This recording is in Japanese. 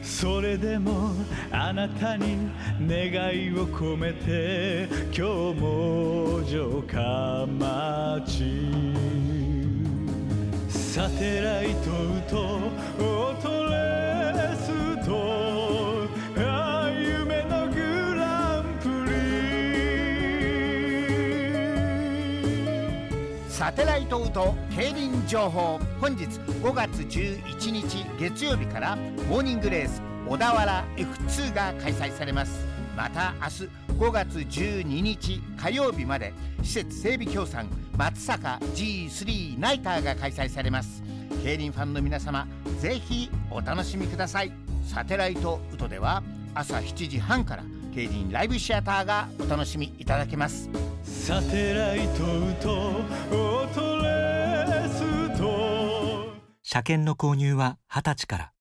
それでもあなたに願いを込めて今日も城下町サテライトとオートレスと夢のグランプリサテライトと競輪情報。本日5月11日月曜日からモーニングレース小田原 F2 が開催されます。また明日5月12日火曜日まで施設整備協賛松阪 G3 ナイターが開催されます。競輪ファンの皆様、ぜひお楽しみください。サテライトウトでは朝7時半から競輪ライブシアターがお楽しみいただけます。 サテライトとオートレースと車検の購入は20歳から。